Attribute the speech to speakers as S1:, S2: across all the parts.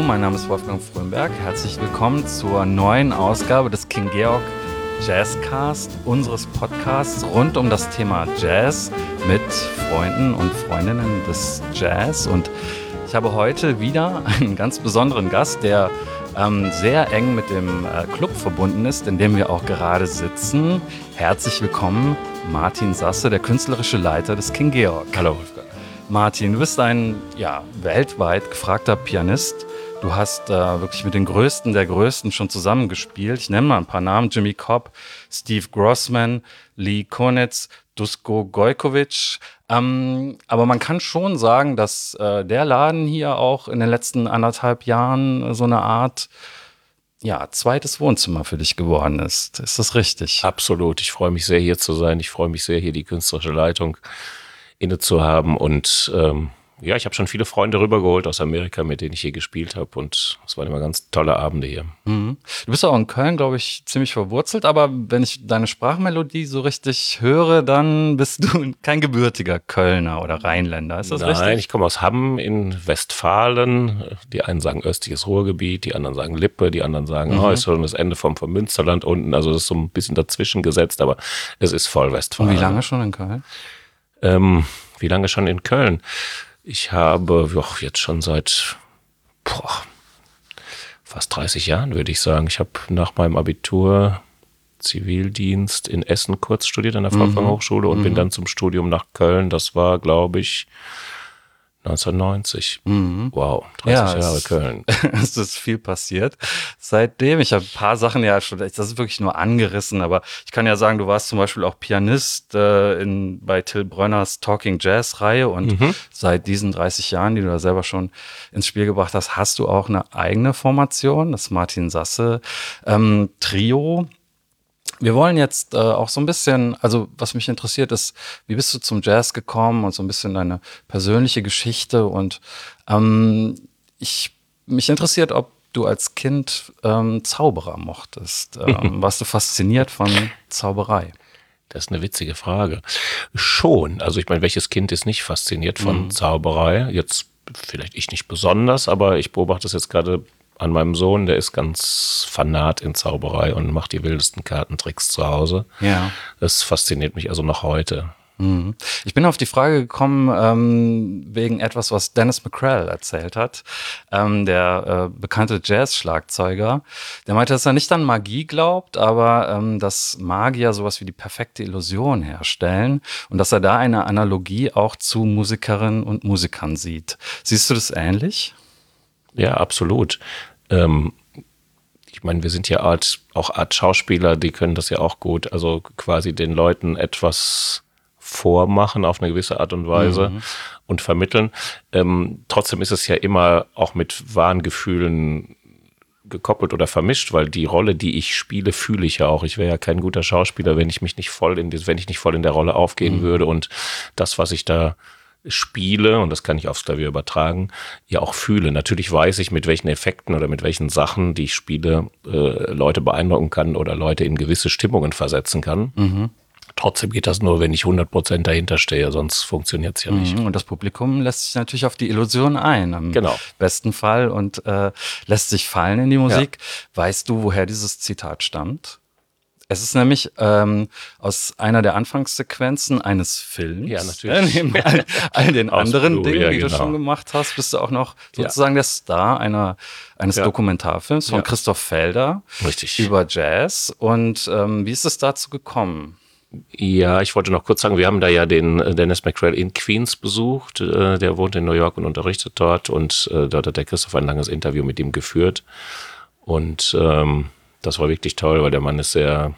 S1: mein Name ist Wolfgang Frömberg. Herzlich willkommen zur neuen Ausgabe des King Georg Jazzcast, unseres Podcasts rund um das Thema Jazz mit Freunden und Freundinnen des Jazz. Und ich habe heute wieder einen ganz besonderen Gast, der sehr eng mit dem Club verbunden ist, in dem wir auch gerade sitzen. Herzlich willkommen, Martin Sasse, der künstlerische Leiter des King Georg.
S2: Hallo Wolfgang.
S1: Martin, du bist ein weltweit gefragter Pianist. Du hast wirklich mit den Größten der Größten schon zusammengespielt. Ich nenne mal ein paar Namen: Jimmy Cobb, Steve Grossman, Lee Konitz, Dusko Gojkovic. Aber man kann schon sagen, dass der Laden hier auch in den letzten 1,5 Jahren so eine Art zweites Wohnzimmer für dich geworden ist. Ist das richtig?
S2: Absolut. Ich freue mich sehr, hier zu sein. Ich freue mich sehr, hier die künstlerische Leitung inne zu haben. Und ich habe schon viele Freunde rübergeholt aus Amerika, mit denen ich hier gespielt habe. Und es waren immer ganz tolle Abende hier.
S1: Mhm. Du bist auch in Köln, glaube ich, ziemlich verwurzelt. Aber wenn ich deine Sprachmelodie so richtig höre, dann bist du kein gebürtiger Kölner oder Rheinländer. Ist das richtig?
S2: Nein, ich komme aus Hamm in Westfalen. Die einen sagen östliches Ruhrgebiet, die anderen sagen Lippe, die anderen sagen, ist schon das Ende vom Münsterland unten. Also das ist so ein bisschen dazwischen gesetzt, aber es ist voll Westfalen.
S1: Und wie lange schon in Köln?
S2: Wie lange schon in Köln? Ich habe jetzt schon seit fast 30 Jahren, würde ich sagen. Ich habe nach meinem Abitur Zivildienst in Essen kurz studiert an der Wolfgang Hochschule und bin dann zum Studium nach Köln. Das war, glaube ich, 1990. Wow, 30 Jahre Köln.
S1: Es ist viel passiert seitdem. Ich habe ein paar Sachen das ist wirklich nur angerissen, aber ich kann ja sagen, du warst zum Beispiel auch Pianist bei Till Brönners Talking Jazz Reihe und seit diesen 30 Jahren, die du da selber schon ins Spiel gebracht hast, hast du auch eine eigene Formation, das Martin Sasse Trio. Wir wollen jetzt auch so ein bisschen, also was mich interessiert ist, wie bist du zum Jazz gekommen und so ein bisschen deine persönliche Geschichte und mich interessiert, ob du als Kind Zauberer mochtest. Warst du fasziniert von Zauberei?
S2: Das ist eine witzige Frage. Schon, also ich meine, welches Kind ist nicht fasziniert von Zauberei? Jetzt vielleicht ich nicht besonders, aber ich beobachte es jetzt gerade an meinem Sohn, der ist ganz fanat in Zauberei und macht die wildesten Kartentricks zu Hause.
S1: Ja.
S2: Das fasziniert mich also noch heute.
S1: Ich bin auf die Frage gekommen wegen etwas, was Dennis McCrell erzählt hat, der bekannte Jazz-Schlagzeuger. Der meinte, dass er nicht an Magie glaubt, aber dass Magier sowas wie die perfekte Illusion herstellen und dass er da eine Analogie auch zu Musikerinnen und Musikern sieht. Siehst du das ähnlich?
S2: Ja, absolut. Ich meine, wir sind ja auch Art Schauspieler, die können das ja auch gut. Also quasi den Leuten etwas vormachen auf eine gewisse Art und Weise und vermitteln. Trotzdem ist es ja immer auch mit wahren Gefühlen gekoppelt oder vermischt, weil die Rolle, die ich spiele, fühle ich ja auch. Ich wäre ja kein guter Schauspieler, wenn ich nicht voll in der Rolle aufgehen würde und das, was ich da spiele, und das kann ich aufs Klavier übertragen, ja auch fühle. Natürlich weiß ich, mit welchen Effekten oder mit welchen Sachen, die ich spiele, Leute beeindrucken kann oder Leute in gewisse Stimmungen versetzen kann. Trotzdem geht das nur, wenn ich 100% dahinter stehe, sonst funktioniert es ja nicht.
S1: Und das Publikum lässt sich natürlich auf die Illusion ein, im besten Fall, und lässt sich fallen in die Musik. Ja. Weißt du, woher dieses Zitat stammt? Es ist nämlich aus einer der Anfangssequenzen eines Films.
S2: Ja, natürlich.
S1: Neben all den anderen
S2: Blue,
S1: Dingen, die du schon gemacht hast, bist du auch noch sozusagen der Star eines Dokumentarfilms von Christoph Felder.
S2: Richtig.
S1: Über Jazz. Und wie ist es dazu gekommen?
S2: Ja, ich wollte noch kurz sagen, wir haben da ja den Dennis McCrell in Queens besucht. Der wohnt in New York und unterrichtet dort. Und dort hat der Christoph ein langes Interview mit ihm geführt. Und das war wirklich toll, weil der Mann ist der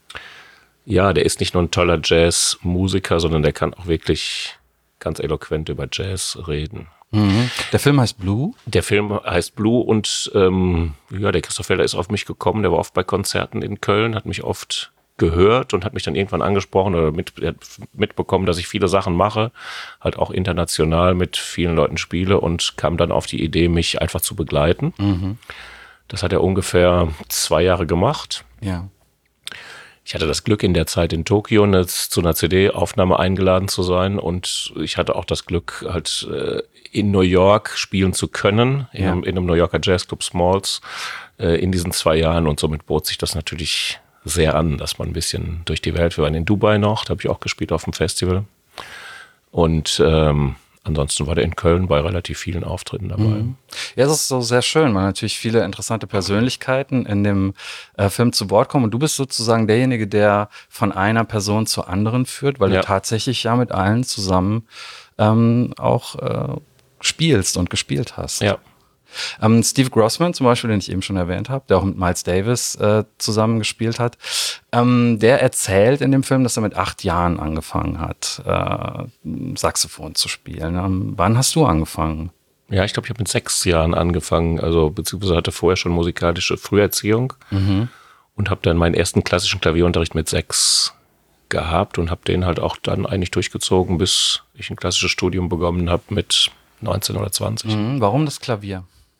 S2: ist nicht nur ein toller Jazzmusiker, sondern der kann auch wirklich ganz eloquent über Jazz reden.
S1: Der Film heißt Blue? Der
S2: Film heißt Blue und der Christoph Felder ist auf mich gekommen, der war oft bei Konzerten in Köln, hat mich oft gehört und hat mich dann irgendwann angesprochen oder mitbekommen, dass ich viele Sachen mache, halt auch international mit vielen Leuten spiele und kam dann auf die Idee, mich einfach zu begleiten. Das hat er ungefähr 2 Jahre gemacht.
S1: Ja.
S2: ich hatte das Glück, in der Zeit in Tokio zu einer CD-Aufnahme eingeladen zu sein und ich hatte auch das Glück, halt in New York spielen zu können, in einem New Yorker Jazzclub Smalls in diesen 2 Jahren und somit bot sich das natürlich sehr an, dass man ein bisschen durch die Welt, wir waren in Dubai noch, da habe ich auch gespielt auf dem Festival und ansonsten war der in Köln bei relativ vielen Auftritten dabei.
S1: Ja, es ist so sehr schön, weil natürlich viele interessante Persönlichkeiten in dem Film zu Wort kommen. Und du bist sozusagen derjenige, der von einer Person zur anderen führt, weil du tatsächlich ja mit allen zusammen auch spielst und gespielt hast.
S2: Ja.
S1: Steve Grossman zum Beispiel, den ich eben schon erwähnt habe, der auch mit Miles Davis zusammen gespielt hat, der erzählt in dem Film, dass er mit 8 Jahren angefangen hat, Saxophon zu spielen. Wann hast du angefangen?
S2: Ja, ich glaube, ich habe mit 6 Jahren angefangen, also beziehungsweise hatte vorher schon musikalische Früherziehung und habe dann meinen ersten klassischen Klavierunterricht mit 6 gehabt und habe den halt auch dann eigentlich durchgezogen, bis ich ein klassisches Studium begonnen habe mit 19 oder 20.
S1: Warum das Klavier?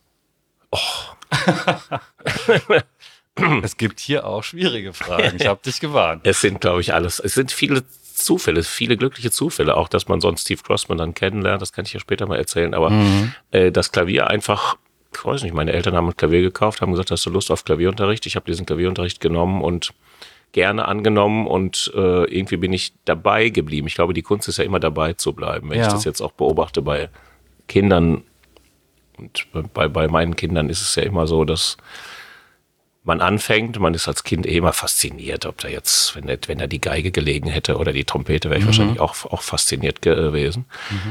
S1: Es gibt hier auch schwierige Fragen. Ich habe dich gewarnt.
S2: Es sind, glaube ich, es sind viele Zufälle, viele glückliche Zufälle, auch dass man sonst Steve Grossman dann kennenlernt, das kann ich ja später mal erzählen, aber das Klavier einfach, ich weiß nicht, meine Eltern haben ein Klavier gekauft, haben gesagt, hast du Lust auf Klavierunterricht? Ich habe diesen Klavierunterricht genommen und gerne angenommen und irgendwie bin ich dabei geblieben. Ich glaube, die Kunst ist ja immer dabei zu bleiben, wenn ich das jetzt auch beobachte bei Kindern. Und bei meinen Kindern ist es ja immer so, dass man anfängt, man ist als Kind immer fasziniert, ob da jetzt, wenn da die Geige gelegen hätte oder die Trompete, wäre ich wahrscheinlich auch fasziniert gewesen.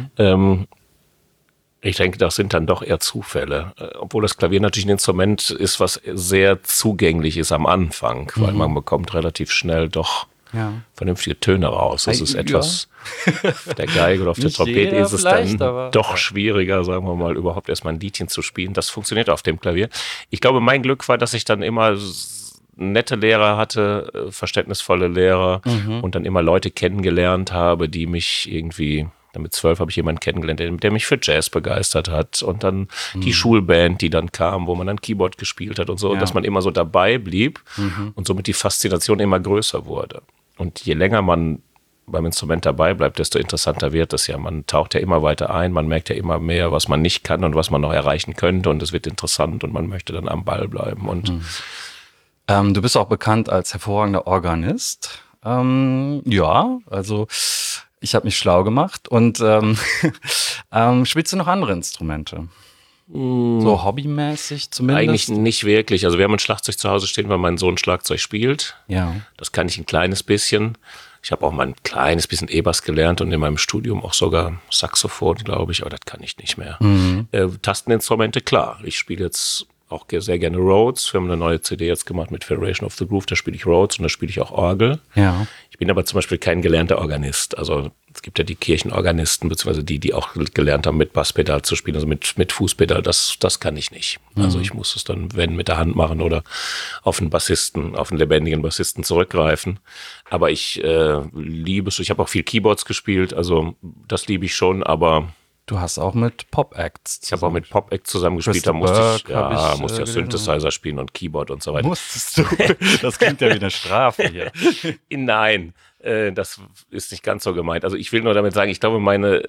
S2: Ich denke, das sind dann doch eher Zufälle. Obwohl das Klavier natürlich ein Instrument ist, was sehr zugänglich ist am Anfang, weil man bekommt relativ schnell doch vernünftige Töne raus. Das ist etwas, auf der Geige oder auf der Trompete ist es dann doch schwieriger, sagen wir mal, überhaupt erstmal ein Liedchen zu spielen. Das funktioniert auf dem Klavier. Ich glaube, mein Glück war, dass ich dann immer nette Lehrer hatte, verständnisvolle Lehrer und dann immer Leute kennengelernt habe, die mich irgendwie, mit 12 habe ich jemanden kennengelernt, der mich für Jazz begeistert hat und dann die Schulband, die dann kam, wo man dann Keyboard gespielt hat und so, dass man immer so dabei blieb und somit die Faszination immer größer wurde. Und je länger man beim Instrument dabei bleibt, desto interessanter wird es ja. Man taucht ja immer weiter ein, man merkt ja immer mehr, was man nicht kann und was man noch erreichen könnte und es wird interessant und man möchte dann am Ball bleiben. Und
S1: du bist auch bekannt als hervorragender Organist. Ja, also ich habe mich schlau gemacht und spielst du noch andere Instrumente? So hobbymäßig zumindest?
S2: Eigentlich nicht wirklich. Also wir haben ein Schlagzeug zu Hause stehen, weil mein Sohn Schlagzeug spielt.
S1: Ja.
S2: Das kann ich ein kleines bisschen. Ich habe auch mal ein kleines bisschen E-Bass gelernt und in meinem Studium auch sogar Saxophon, glaube ich, aber das kann ich nicht mehr. Tasteninstrumente, klar. Ich spiele jetzt auch sehr gerne Rhodes. Wir haben eine neue CD jetzt gemacht mit Federation of the Groove, da spiele ich Rhodes und da spiele ich auch Orgel.
S1: Ja.
S2: Ich bin aber zum Beispiel kein gelernter Organist. Also es gibt ja die Kirchenorganisten, beziehungsweise die auch gelernt haben, mit Basspedal zu spielen, also mit Fußpedal, das kann ich nicht. Also ich muss es dann, wenn, mit der Hand machen oder auf einen Bassisten, auf einen lebendigen Bassisten zurückgreifen. Aber ich liebe es, ich habe auch viel Keyboards gespielt, also das liebe ich schon, aber
S1: du hast auch mit Pop-Acts
S2: Ich habe auch mit Pop-Acts zusammengespielt, da musste ich Synthesizer spielen und Keyboard und so weiter.
S1: Musstest du? Das klingt ja wie eine Strafe hier.
S2: Nein, das ist nicht ganz so gemeint. Also ich will nur damit sagen, ich glaube, meine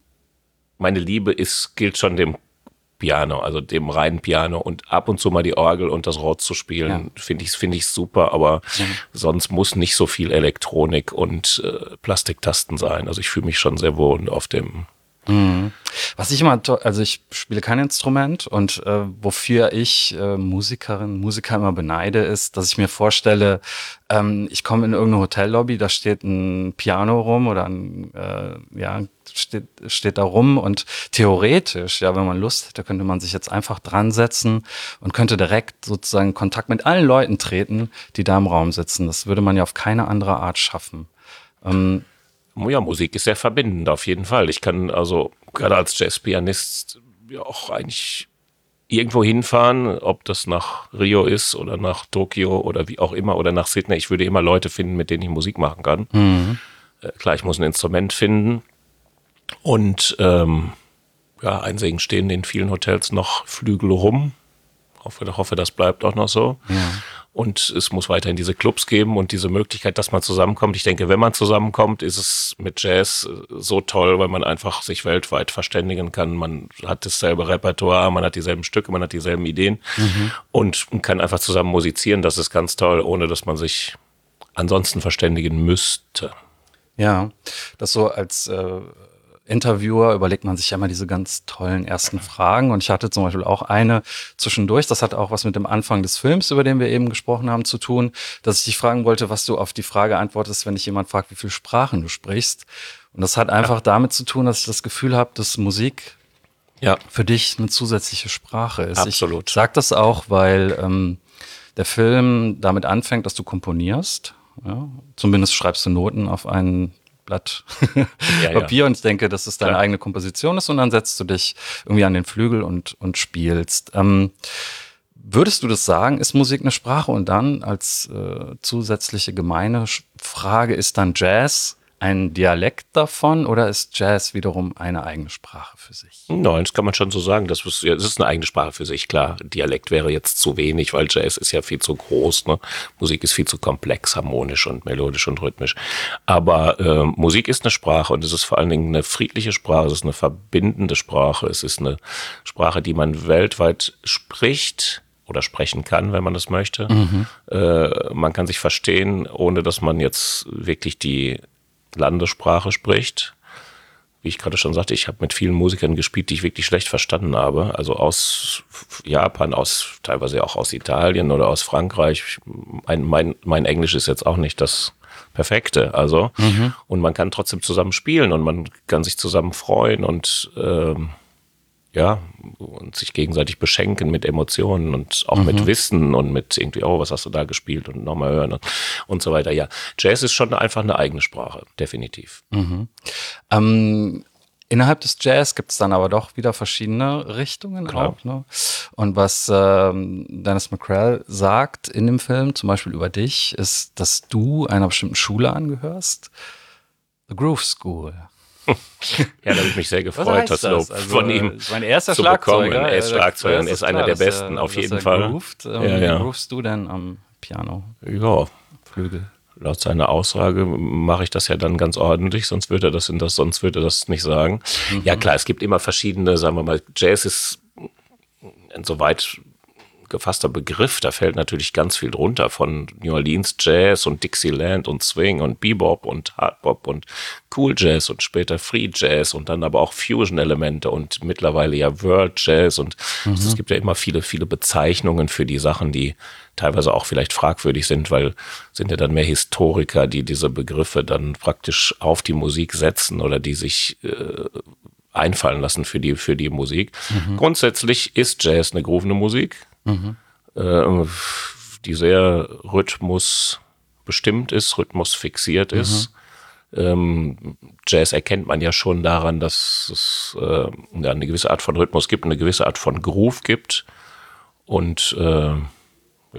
S2: Liebe gilt schon dem Piano, also dem reinen Piano und ab und zu mal die Orgel und das Rhodes zu spielen, finde ich super, aber sonst muss nicht so viel Elektronik und Plastiktasten sein. Also ich fühle mich schon sehr wohl auf dem.
S1: Was ich immer, also ich spiele kein Instrument und wofür ich Musiker immer beneide, ist, dass ich mir vorstelle, ich komme in irgendeine Hotellobby, da steht ein Piano rum oder steht da rum und theoretisch, ja, wenn man Lust hätte, könnte man sich jetzt einfach dran setzen und könnte direkt sozusagen in Kontakt mit allen Leuten treten, die da im Raum sitzen. Das würde man ja auf keine andere Art schaffen.
S2: Ja, Musik ist sehr verbindend, auf jeden Fall. Ich kann also gerade als Jazzpianist ja auch eigentlich irgendwo hinfahren, ob das nach Rio ist oder nach Tokio oder wie auch immer oder nach Sydney. Ich würde immer Leute finden, mit denen ich Musik machen kann. Klar, ich muss ein Instrument finden und einsehen stehen in vielen Hotels noch Flügel rum. Hoffe, das bleibt auch noch so. Ja. Und es muss weiterhin diese Clubs geben und diese Möglichkeit, dass man zusammenkommt. Ich denke, wenn man zusammenkommt, ist es mit Jazz so toll, weil man einfach sich weltweit verständigen kann. Man hat dasselbe Repertoire, man hat dieselben Stücke, man hat dieselben Ideen und kann einfach zusammen musizieren. Das ist ganz toll, ohne dass man sich ansonsten verständigen müsste.
S1: Ja, das so als Interviewer überlegt man sich ja immer diese ganz tollen ersten Fragen. Und ich hatte zum Beispiel auch eine zwischendurch, das hat auch was mit dem Anfang des Films, über den wir eben gesprochen haben, zu tun, dass ich dich fragen wollte, was du auf die Frage antwortest, wenn dich jemand fragt, wie viele Sprachen du sprichst. Und das hat einfach damit zu tun, dass ich das Gefühl habe, dass Musik für dich eine zusätzliche Sprache ist.
S2: Absolut.
S1: Ich sag das auch, weil der Film damit anfängt, dass du komponierst. Ja? Zumindest schreibst du Noten auf ein Blatt Papier und ich denke, dass es deine eigene Komposition ist und dann setzt du dich irgendwie an den Flügel und spielst. Würdest du das sagen, ist Musik eine Sprache? Und dann als zusätzliche gemeine Frage, ist dann Jazz ein Dialekt davon oder ist Jazz wiederum eine eigene Sprache für sich?
S2: Nein, das kann man schon so sagen. Das ist eine eigene Sprache für sich, klar. Dialekt wäre jetzt zu wenig, weil Jazz ist ja viel zu groß. Ne? Musik ist viel zu komplex, harmonisch und melodisch und rhythmisch. Aber Musik ist eine Sprache und es ist vor allen Dingen eine friedliche Sprache. Es ist eine verbindende Sprache. Es ist eine Sprache, die man weltweit spricht oder sprechen kann, wenn man das möchte. Man kann sich verstehen, ohne dass man jetzt wirklich die Landessprache spricht. Wie ich gerade schon sagte, ich habe mit vielen Musikern gespielt, die ich wirklich schlecht verstanden habe. Also aus Japan, teilweise auch aus Italien oder aus Frankreich. Mein Englisch ist jetzt auch nicht das Perfekte. Also und man kann trotzdem zusammen spielen und man kann sich zusammen freuen und und sich gegenseitig beschenken mit Emotionen und auch mit Wissen und mit irgendwie, oh, was hast du da gespielt und nochmal hören und so weiter. Ja, Jazz ist schon einfach eine eigene Sprache, definitiv.
S1: Innerhalb des Jazz gibt es dann aber doch wieder verschiedene Richtungen auch. Ne? Und was Dennis McCrell sagt in dem Film, zum Beispiel über dich, ist, dass du einer bestimmten Schule angehörst. The Groove School.
S2: Ja, da habe ich mich sehr gefreut, das Lob von ihm
S1: mein erster
S2: zu bekommen. Er ist Schlagzeuger und er ist einer der Besten, auf jeden Fall.
S1: Groovst du denn am Piano?
S2: Ja.
S1: Flügel?
S2: Laut seiner Aussage mache ich das ja dann ganz ordentlich, sonst würde er das nicht sagen. Ja klar, es gibt immer verschiedene, sagen wir mal, Jazz ist ein so weit gefasster Begriff, da fällt natürlich ganz viel drunter von New Orleans Jazz und Dixieland und Swing und Bebop und Hardbop und Cool Jazz und später Free Jazz und dann aber auch Fusion-Elemente und mittlerweile ja World Jazz und es gibt ja immer viele, viele Bezeichnungen für die Sachen, die teilweise auch vielleicht fragwürdig sind, weil sind ja dann mehr Historiker, die diese Begriffe dann praktisch auf die Musik setzen oder die sich einfallen lassen für die Musik. Grundsätzlich ist Jazz eine groovende Musik, die sehr rhythmusbestimmt ist, rhythmusfixiert ist. Jazz erkennt man ja schon daran, dass es eine gewisse Art von Rhythmus gibt, eine gewisse Art von Groove gibt. Und ich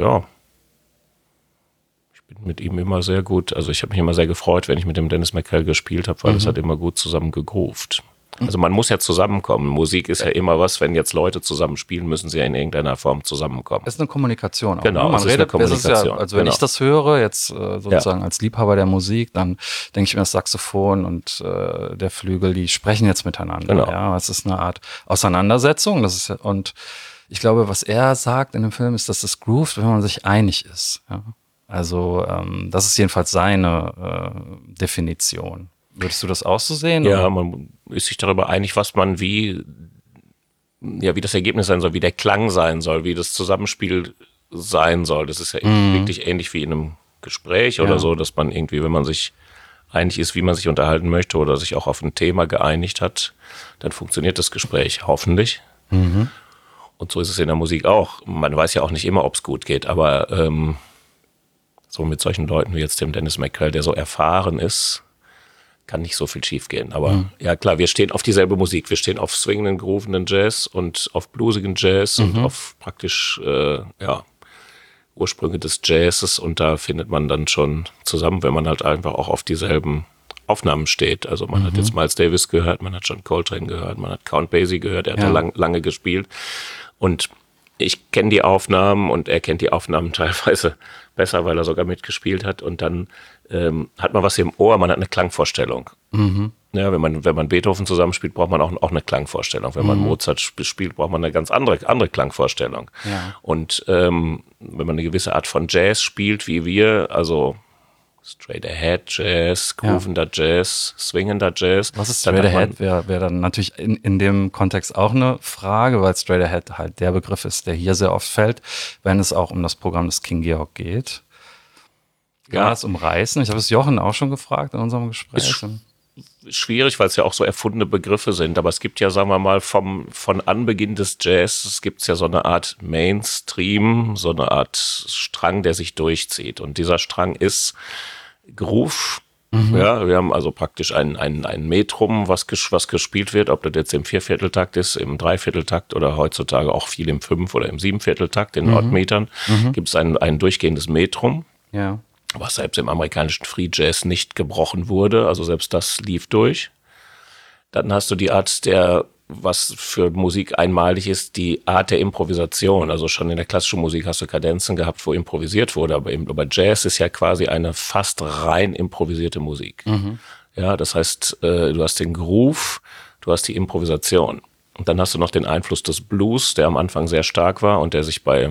S2: bin mit ihm immer sehr gut, also ich habe mich immer sehr gefreut, wenn ich mit dem Dennis McCrell gespielt habe, weil es hat immer gut zusammen gegroovt. Also man muss ja zusammenkommen. Musik ist ja immer was, wenn jetzt Leute zusammen spielen, müssen sie ja in irgendeiner Form zusammenkommen.
S1: Es ist eine Kommunikation. Auch,
S2: genau,
S1: ne? Man redet,
S2: eine Kommunikation.
S1: Ja, also wenn ich das höre, jetzt sozusagen als Liebhaber der Musik, dann denke ich mir, das Saxophon und der Flügel, die sprechen jetzt miteinander.
S2: Genau.
S1: Ja, es ist eine Art Auseinandersetzung. Und ich glaube, was er sagt in dem Film, ist, dass es groovt, wenn man sich einig ist. Ja? Also das ist jedenfalls seine Definition. Würdest du das auch so sehen?
S2: Ja,
S1: oder?
S2: man ist sich darüber einig, was man wie das Ergebnis sein soll, wie der Klang sein soll, wie das Zusammenspiel sein soll. Das ist ja wirklich ähnlich wie in einem Gespräch oder so, dass man irgendwie, wenn man sich einig ist, wie man sich unterhalten möchte oder sich auch auf ein Thema geeinigt hat, dann funktioniert das Gespräch hoffentlich. Und so ist es in der Musik auch. Man weiß ja auch nicht immer, ob es gut geht, aber so mit solchen Leuten wie jetzt dem Dennis McCrell, der so erfahren ist, kann nicht so viel schief gehen. Aber ja klar, wir stehen auf dieselbe Musik. Wir stehen auf swingenden, groovenden Jazz und auf bluesigen Jazz und auf praktisch Ursprünge des Jazzes. Und da findet man dann schon zusammen, wenn man halt einfach auch auf dieselben Aufnahmen steht. Also man hat jetzt Miles Davis gehört, man hat John Coltrane gehört, man hat Count Basie gehört, er hat da lange gespielt. Und ich kenne die Aufnahmen und er kennt die Aufnahmen teilweise besser, weil er sogar mitgespielt hat. Und dann hat man was im Ohr, man hat eine Klangvorstellung. Ja, wenn man Beethoven zusammenspielt, braucht man auch eine Klangvorstellung. Wenn man Mozart spielt, braucht man eine ganz andere Klangvorstellung.
S1: Ja.
S2: Und wenn man eine gewisse Art von Jazz spielt, wie wir, also Straight Ahead Jazz, groovender Jazz, swingender Jazz.
S1: Was ist Straight Ahead? Wäre dann natürlich in dem Kontext auch eine Frage, weil Straight Ahead halt der Begriff ist, der hier sehr oft fällt, wenn es auch um das Programm des King Georg geht. Kann man das umreißen? Ich habe es Jochen auch schon gefragt in unserem Gespräch.
S2: Schwierig, weil es ja auch so erfundene Begriffe sind, aber es gibt ja, sagen wir mal, von Anbeginn des Jazz, es gibt ja so eine Art Mainstream, so eine Art Strang, der sich durchzieht. Und dieser Strang ist Groove. Ja, wir haben also praktisch ein Metrum, was gespielt wird, ob das jetzt im Viervierteltakt ist, im Dreivierteltakt oder heutzutage auch viel im Fünf- oder im Siebenvierteltakt, in Nordmetern, gibt es ein durchgehendes Metrum.
S1: Ja.
S2: Was selbst im amerikanischen Free Jazz nicht gebrochen wurde, also selbst das lief durch. Dann hast du die Art was für Musik einmalig ist, die Art der Improvisation. Also schon in der klassischen Musik hast du Kadenzen gehabt, wo improvisiert wurde, aber Jazz ist ja quasi eine fast rein improvisierte Musik. Ja, das heißt, du hast den Groove, du hast die Improvisation. Und dann hast du noch den Einfluss des Blues, der am Anfang sehr stark war und der sich bei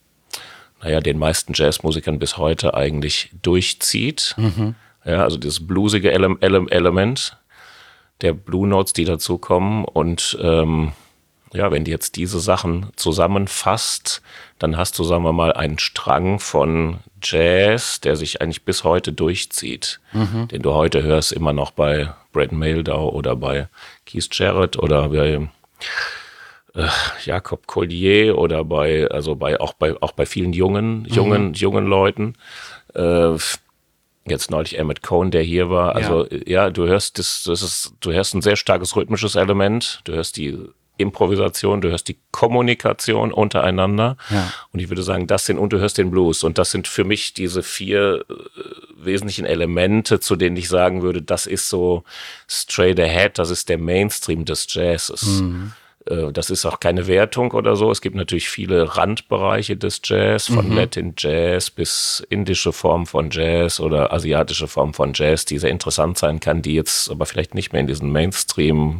S2: den meisten Jazzmusikern bis heute eigentlich durchzieht. Ja, also dieses bluesige Element der Blue Notes, die dazukommen. Und wenn du jetzt diese Sachen zusammenfasst, dann hast du, sagen wir mal, einen Strang von Jazz, der sich eigentlich bis heute durchzieht. Den du heute hörst immer noch bei Brad Mehldau oder bei Keith Jarrett oder bei Jakob Collier oder auch bei vielen jungen Leuten. Jetzt neulich Emmett Cohn, der hier war. Also du hörst du hörst ein sehr starkes rhythmisches Element. Du hörst die Improvisation, du hörst die Kommunikation untereinander. Ja. Und ich würde sagen, und du hörst den Blues. Und das sind für mich diese 4 wesentlichen Elemente, zu denen ich sagen würde, das ist so straight ahead, das ist der Mainstream des Jazzes. Das ist auch keine Wertung oder so. Es gibt natürlich viele Randbereiche des Jazz, von Latin Jazz bis indische Formen von Jazz oder asiatische Formen von Jazz, die sehr interessant sein kann, die jetzt aber vielleicht nicht mehr in diesen Mainstream,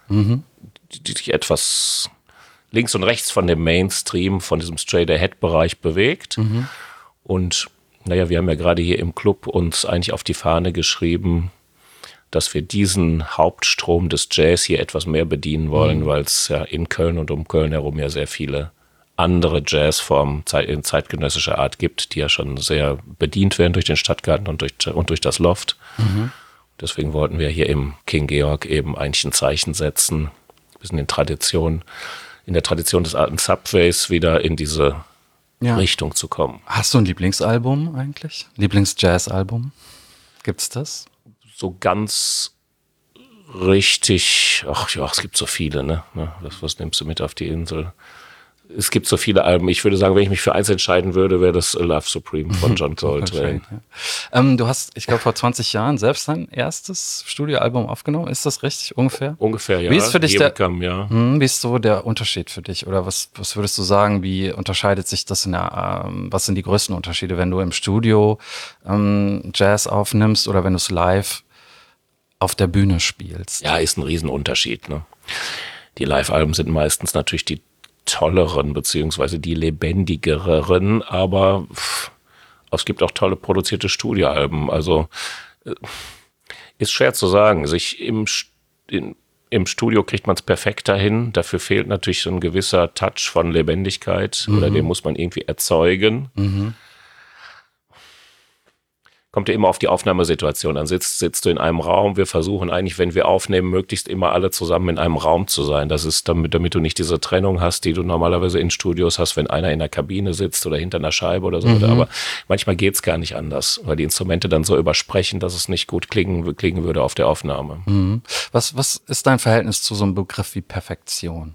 S2: die sich etwas links und rechts von dem Mainstream, von diesem Straight-Ahead-Bereich bewegt. Und wir haben ja gerade hier im Club uns eigentlich auf die Fahne geschrieben, dass wir diesen Hauptstrom des Jazz hier etwas mehr bedienen wollen, weil es ja in Köln und um Köln herum ja sehr viele andere Jazzformen in zeitgenössischer Art gibt, die ja schon sehr bedient werden durch den Stadtgarten und durch das Loft. Deswegen wollten wir hier im King Georg eben eigentlich ein Zeichen setzen, ein bisschen in der Tradition des alten Subways wieder in diese Richtung zu kommen.
S1: Hast du ein Lieblingsalbum eigentlich? Lieblings-Jazz-Album? Gibt's das?
S2: So ganz richtig, es gibt so viele, ne? Was nimmst du mit auf die Insel? Es gibt so viele Alben. Ich würde sagen, wenn ich mich für eins entscheiden würde, wäre das A Love Supreme von John Coltrane.
S1: Du hast, ich glaube, vor 20 Jahren selbst dein erstes Studioalbum aufgenommen. Ist das richtig ungefähr?
S2: Ungefähr, ja.
S1: Wie ist für dich
S2: wie
S1: ist so der Unterschied für dich? Oder was würdest du sagen, wie unterscheidet sich das was sind die größten Unterschiede, wenn du im Studio Jazz aufnimmst oder wenn du es live auf der Bühne spielst?
S2: Ja, ist ein Riesenunterschied, ne? Die Live-Alben sind meistens natürlich die tolleren, beziehungsweise die lebendigeren, aber es gibt auch tolle produzierte Studioalben. Also ist schwer zu sagen. Im Studio kriegt man es perfekt dahin. Dafür fehlt natürlich so ein gewisser Touch von Lebendigkeit oder den muss man irgendwie erzeugen. Kommt ja immer auf die Aufnahmesituation. Dann sitzt du in einem Raum. Wir versuchen eigentlich, wenn wir aufnehmen, möglichst immer alle zusammen in einem Raum zu sein. Das ist damit du nicht diese Trennung hast, die du normalerweise in Studios hast, wenn einer in der Kabine sitzt oder hinter einer Scheibe oder so. Aber manchmal geht's gar nicht anders, weil die Instrumente dann so übersprechen, dass es nicht gut klingen würde auf der Aufnahme.
S1: Was ist dein Verhältnis zu so einem Begriff wie Perfektion?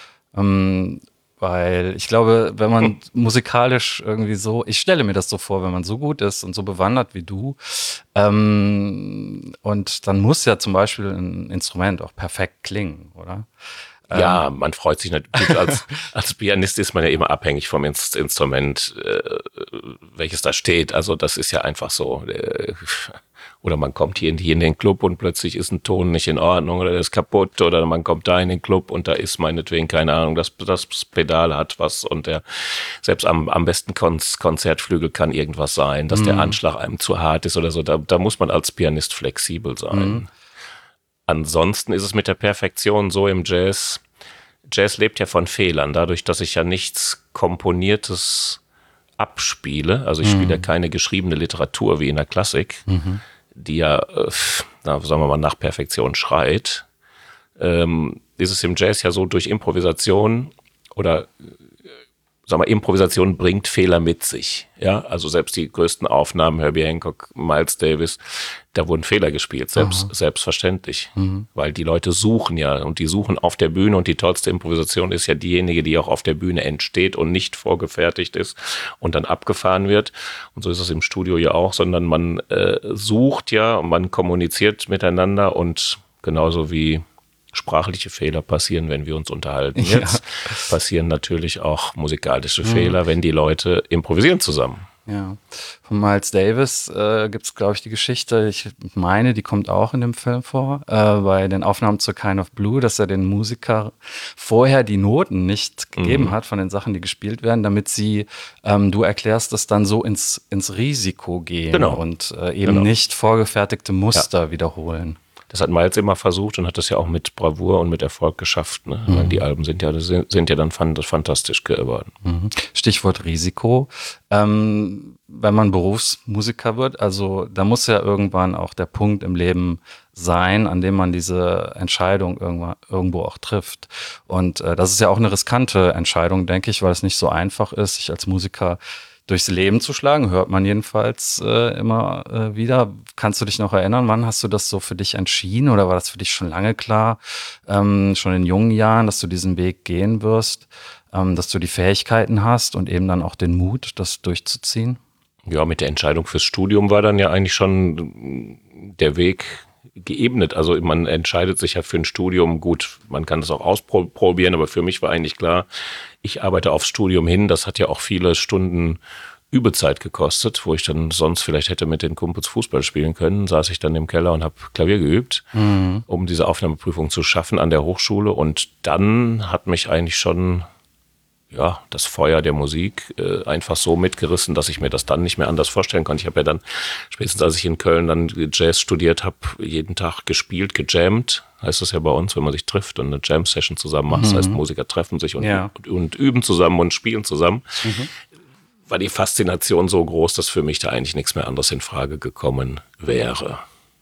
S1: Weil ich glaube, wenn man musikalisch irgendwie so, ich stelle mir das so vor, wenn man so gut ist und so bewandert wie du, und dann muss ja zum Beispiel ein Instrument auch perfekt klingen, oder?
S2: Ja, man freut sich natürlich. Als Pianist ist man ja immer abhängig vom Instrument, welches da steht. Also das ist ja einfach so. Oder man kommt hier in den Club und plötzlich ist ein Ton nicht in Ordnung oder der ist kaputt. Oder man kommt da in den Club und da ist meinetwegen, keine Ahnung, das Pedal hat was und selbst am besten Konzertflügel kann irgendwas sein, dass der Anschlag einem zu hart ist oder so. Da muss man als Pianist flexibel sein. Ansonsten ist es mit der Perfektion so im Jazz. Jazz lebt ja von Fehlern, dadurch, dass ich ja nichts Komponiertes abspiele. Also ich spiele ja keine geschriebene Literatur wie in der Klassik, die ja, sagen wir mal, nach Perfektion schreit. Ist es im Jazz ja so, durch Improvisation oder sagen wir, Improvisation bringt Fehler mit sich. Ja, also selbst die größten Aufnahmen, Herbie Hancock, Miles Davis, da wurden Fehler gespielt, selbstverständlich. Weil die Leute suchen ja und die suchen auf der Bühne und die tollste Improvisation ist ja diejenige, die auch auf der Bühne entsteht und nicht vorgefertigt ist und dann abgefahren wird. Und so ist es im Studio ja auch, sondern man sucht ja und man kommuniziert miteinander und genauso wie sprachliche Fehler passieren, wenn wir uns unterhalten. Jetzt passieren natürlich auch musikalische Fehler, wenn die Leute improvisieren zusammen.
S1: Ja, von Miles Davis gibt es, glaube ich, die Geschichte, ich meine, die kommt auch in dem Film vor, bei den Aufnahmen zu Kind of Blue, dass er den Musiker vorher die Noten nicht gegeben hat von den Sachen, die gespielt werden, damit sie, du erklärst es dann so ins Risiko gehen und eben nicht vorgefertigte Muster wiederholen.
S2: Das hat Miles immer versucht und hat das ja auch mit Bravour und mit Erfolg geschafft. Ne? Die Alben sind ja dann fantastisch geworden.
S1: Stichwort Risiko. Wenn man Berufsmusiker wird, also da muss ja irgendwann auch der Punkt im Leben sein, an dem man diese Entscheidung irgendwo auch trifft. Und das ist ja auch eine riskante Entscheidung, denke ich, weil es nicht so einfach ist, sich als Musiker durchs Leben zu schlagen, hört man jedenfalls immer wieder. Kannst du dich noch erinnern, wann hast du das so für dich entschieden oder war das für dich schon lange klar, schon in jungen Jahren, dass du diesen Weg gehen wirst, dass du die Fähigkeiten hast und eben dann auch den Mut, das durchzuziehen?
S2: Ja, mit der Entscheidung fürs Studium war dann ja eigentlich schon der Weg geebnet. Also man entscheidet sich ja für ein Studium, gut, man kann das auch ausprobieren, aber für mich war eigentlich klar, ich arbeite aufs Studium hin. Das hat ja auch viele Stunden Übezeit gekostet, wo ich dann sonst vielleicht hätte mit den Kumpels Fußball spielen können. Saß ich dann im Keller und habe Klavier geübt, um diese Aufnahmeprüfung zu schaffen an der Hochschule. Und dann hat mich eigentlich schon das Feuer der Musik einfach so mitgerissen, dass ich mir das dann nicht mehr anders vorstellen konnte. Ich habe ja dann, spätestens als ich in Köln dann Jazz studiert habe, jeden Tag gespielt, gejammt, heißt das ja bei uns, wenn man sich trifft und eine Jam-Session zusammen macht. Das heißt, Musiker treffen sich und üben zusammen und spielen zusammen. War die Faszination so groß, dass für mich da eigentlich nichts mehr anderes in Frage gekommen wäre.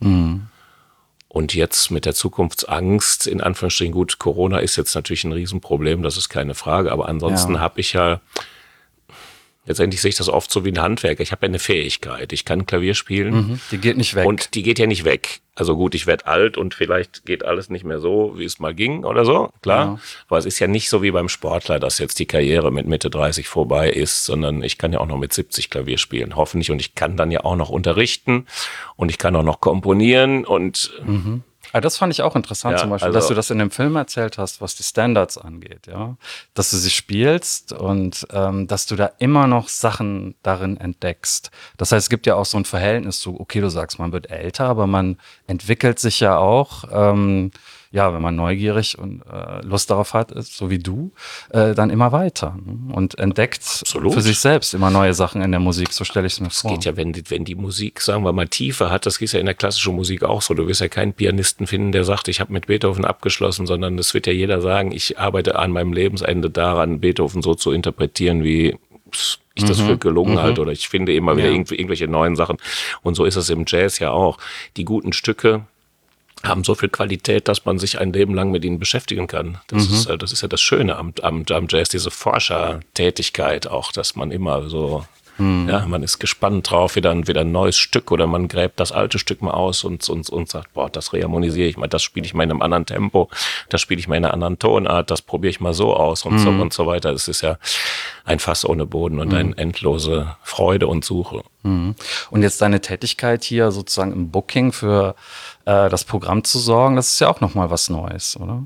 S2: Und jetzt mit der Zukunftsangst, in Anführungsstrichen, gut, Corona ist jetzt natürlich ein Riesenproblem, das ist keine Frage, aber ansonsten habe ich ja, letztendlich sehe ich das oft so wie ein Handwerker, ich habe ja eine Fähigkeit, ich kann Klavier spielen.
S1: Die geht nicht weg.
S2: Und die geht ja nicht weg. Also gut, ich werde alt und vielleicht geht alles nicht mehr so, wie es mal ging oder so, klar. Ja. Aber es ist ja nicht so wie beim Sportler, dass jetzt die Karriere mit Mitte 30 vorbei ist, sondern ich kann ja auch noch mit 70 Klavier spielen, hoffentlich. Und ich kann dann ja auch noch unterrichten und ich kann auch noch komponieren und
S1: Das fand ich auch interessant zum Beispiel, also, dass du das in dem Film erzählt hast, was die Standards angeht, ja. Dass du sie spielst und dass du da immer noch Sachen darin entdeckst. Das heißt, es gibt ja auch so ein Verhältnis zu, okay, du sagst, man wird älter, aber man entwickelt sich ja auch, wenn man neugierig und Lust darauf hat, ist, so wie du, dann immer weiter und entdeckt für sich selbst immer neue Sachen in der Musik, so stelle ich es mir vor.
S2: Es geht ja, wenn die Musik, sagen wir mal, Tiefe hat, das ist ja in der klassischen Musik auch so, du wirst ja keinen Pianisten finden, der sagt, ich habe mit Beethoven abgeschlossen, sondern es wird ja jeder sagen, ich arbeite an meinem Lebensende daran, Beethoven so zu interpretieren, wie ich das für gelungen halte, oder ich finde immer wieder irgendwelche neuen Sachen, und so ist es im Jazz ja auch. Die guten Stücke haben so viel Qualität, dass man sich ein Leben lang mit ihnen beschäftigen kann. Das ist ja das Schöne am Jazz, diese Forschertätigkeit auch, dass man immer so, man ist gespannt drauf, wieder ein neues Stück, oder man gräbt das alte Stück mal aus und sagt, boah, das reharmonisiere ich mal, das spiele ich mal in einem anderen Tempo, das spiele ich mal in einer anderen Tonart, das probiere ich mal so aus und so weiter. Es ist ja ein Fass ohne Boden und eine endlose Freude und Suche.
S1: Und jetzt deine Tätigkeit hier sozusagen im Booking für das Programm zu sorgen, das ist ja auch nochmal was Neues, oder?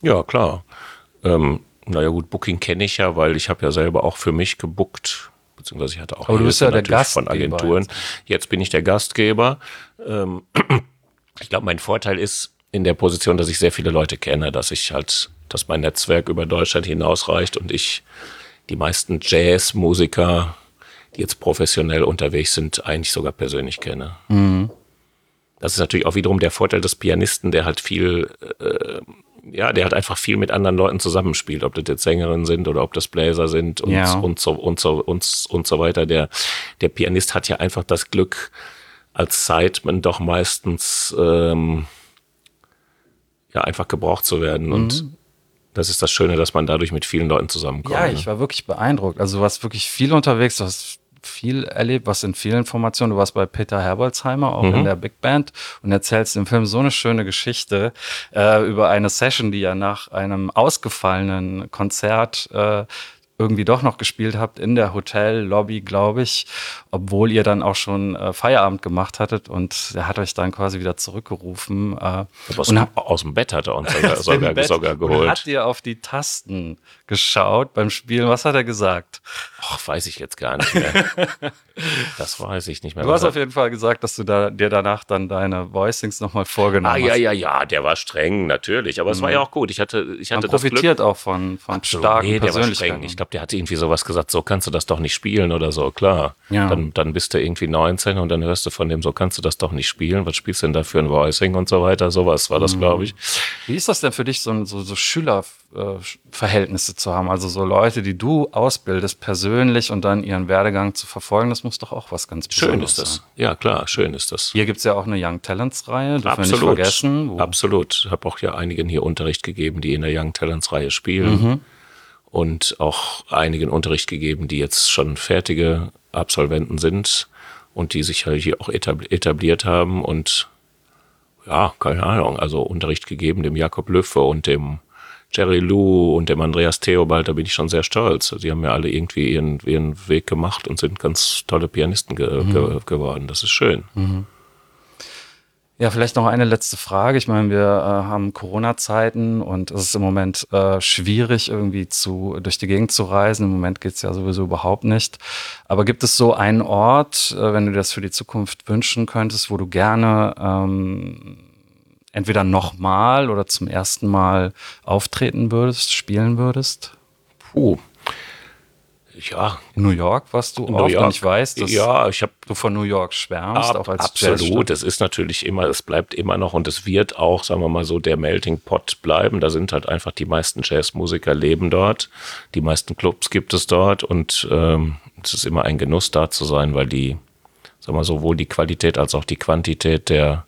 S2: Ja, klar. Naja gut, Booking kenne ich ja, weil ich habe ja selber auch für mich gebookt, beziehungsweise ich hatte auch
S1: Aber du bist ja der
S2: von
S1: Gastgeber
S2: Agenturen. Jetzt bin ich der Gastgeber. Ich glaube, mein Vorteil ist in der Position, dass ich sehr viele Leute kenne, dass mein Netzwerk über Deutschland hinausreicht und ich die meisten Jazzmusiker, die jetzt professionell unterwegs sind, eigentlich sogar persönlich kenne. Das ist natürlich auch wiederum der Vorteil des Pianisten, der halt der halt einfach viel mit anderen Leuten zusammenspielt, ob das jetzt Sängerinnen sind oder ob das Bläser sind und so weiter. Der Pianist hat ja einfach das Glück, als Sideman doch meistens einfach gebraucht zu werden. Und das ist das Schöne, dass man dadurch mit vielen Leuten zusammenkommt.
S1: Ja, ich war wirklich beeindruckt. Also du warst wirklich viel unterwegs, du hast viel erlebt, was in vielen Formationen. Du warst bei Peter Herbolzheimer, auch in der Big Band, und erzählst im Film so eine schöne Geschichte über eine Session, die ja nach einem ausgefallenen Konzert irgendwie doch noch gespielt habt in der Hotellobby, glaube ich, obwohl ihr dann auch schon Feierabend gemacht hattet, und er hat euch dann quasi wieder zurückgerufen.
S2: Aus dem Bett hat er uns sogar geholt.
S1: Und hat dir auf die Tasten geschaut beim Spielen. Was hat er gesagt?
S2: Ach, weiß ich jetzt gar nicht mehr. Das weiß ich nicht mehr.
S1: Du hast auf jeden Fall gesagt, dass du dir danach dann deine Voicings nochmal vorgenommen hast.
S2: Ja, der war streng, natürlich. Aber es war ja auch gut. Ich hatte
S1: Man profitiert auch von starken Persönlichkeiten.
S2: Ich glaube, der hatte irgendwie sowas gesagt, so kannst du das doch nicht spielen oder so, klar.
S1: Ja.
S2: Dann bist du irgendwie 19 und dann hörst du von dem, so kannst du das doch nicht spielen. Was spielst du denn da für ein Voicing und so weiter? Sowas war das, glaube ich.
S1: Wie ist das denn für dich, so Schülerverhältnisse zu haben? Also so Leute, die du ausbildest persönlich und dann ihren Werdegang zu verfolgen, das muss doch auch was ganz Besonderes sein.
S2: Schön ist das. Ja, klar, schön ist das.
S1: Hier gibt es ja auch eine Young Talents-Reihe, dürfen wir nicht vergessen.
S2: Absolut. Ich habe auch ja einigen hier Unterricht gegeben, die in der Young Talents-Reihe spielen. Und auch einigen Unterricht gegeben, die jetzt schon fertige Absolventen sind und die sich halt hier auch etabliert haben. Und ja, keine Ahnung, also Unterricht gegeben dem Jakob Lüffe und dem Jerry Lou und dem Andreas Theobald, da bin ich schon sehr stolz. Sie haben ja alle irgendwie ihren Weg gemacht und sind ganz tolle Pianisten geworden. Das ist schön.
S1: Ja, vielleicht noch eine letzte Frage. Ich meine, wir haben Corona-Zeiten und es ist im Moment schwierig, irgendwie durch die Gegend zu reisen. Im Moment geht es ja sowieso überhaupt nicht. Aber gibt es so einen Ort, wenn du dir das für die Zukunft wünschen könntest, wo du gerne entweder nochmal oder zum ersten Mal auftreten würdest, spielen würdest?
S2: Ja.
S1: In New York warst du oft, und ich weiß, dass du von New York schwärmst, auch als
S2: absolut. Es ist natürlich immer, es bleibt immer noch und es wird auch, sagen wir mal so, der Melting Pot bleiben. Da sind halt einfach die meisten Jazzmusiker leben dort, die meisten Clubs gibt es dort und es ist immer ein Genuss, da zu sein, weil sagen wir sowohl die Qualität als auch die Quantität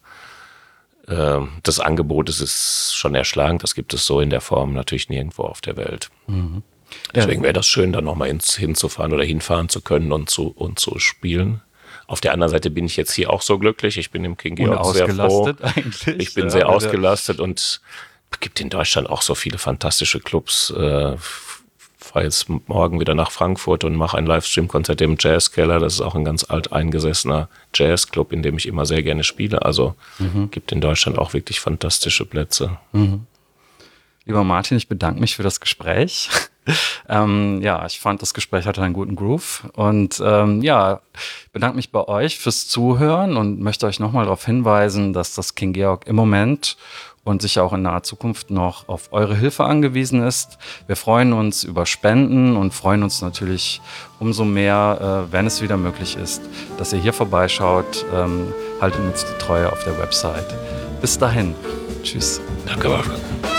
S2: des Angebotes ist schon erschlagend. Das gibt es so in der Form natürlich nirgendwo auf der Welt. Deswegen wäre das schön, da nochmal hinzufahren oder hinfahren zu können und zu spielen. Auf der anderen Seite bin ich jetzt hier auch so glücklich. Ich bin im King Georg sehr froh. Ich bin sehr ausgelastet und es gibt in Deutschland auch so viele fantastische Clubs. Fahre jetzt morgen wieder nach Frankfurt und mache ein Livestream-Konzert im Jazzkeller. Das ist auch ein ganz alteingesessener Jazzclub, in dem ich immer sehr gerne spiele. Also gibt in Deutschland auch wirklich fantastische Plätze.
S1: Lieber Martin, ich bedanke mich für das Gespräch. Ich fand, das Gespräch hatte einen guten Groove. Und ich bedanke mich bei euch fürs Zuhören und möchte euch nochmal darauf hinweisen, dass das King Georg im Moment und sicher auch in naher Zukunft noch auf eure Hilfe angewiesen ist. Wir freuen uns über Spenden und freuen uns natürlich umso mehr, wenn es wieder möglich ist, dass ihr hier vorbeischaut. Haltet uns die Treue auf der Website. Bis dahin. Tschüss.
S2: Danke, Wolfgang.